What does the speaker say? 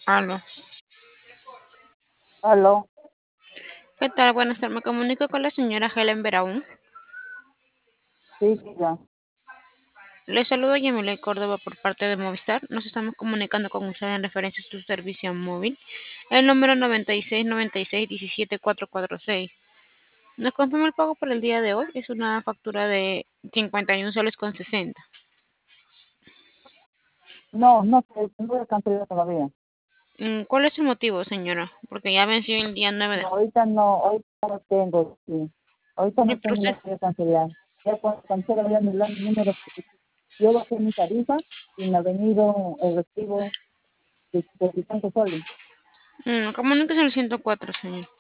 Aló. Aló, ¿Qué tal? Buenas tardes. Me comunico con la señora Helen Beraún. sí, diga. Le saludo a Yamile Córdoba por parte de Movistar. Nos estamos comunicando con usted en referencia a su servicio móvil. El número 9696174446. Nos confirma el pago por el día de hoy. Es una factura de 51 soles con 60. No, no voy a cancelar todavía. ¿Cuál es el motivo, señora? Porque ya venció el día 9 de... No, ahorita no tengo, sí. Ahorita no Pero tengo, usted... no voy a cancelar. Ya cuando cancelo voy a anular mi número. Yo bajé mi tarifa y me ha venido el recibo de 55 soles. Comuníquese al 104, señor.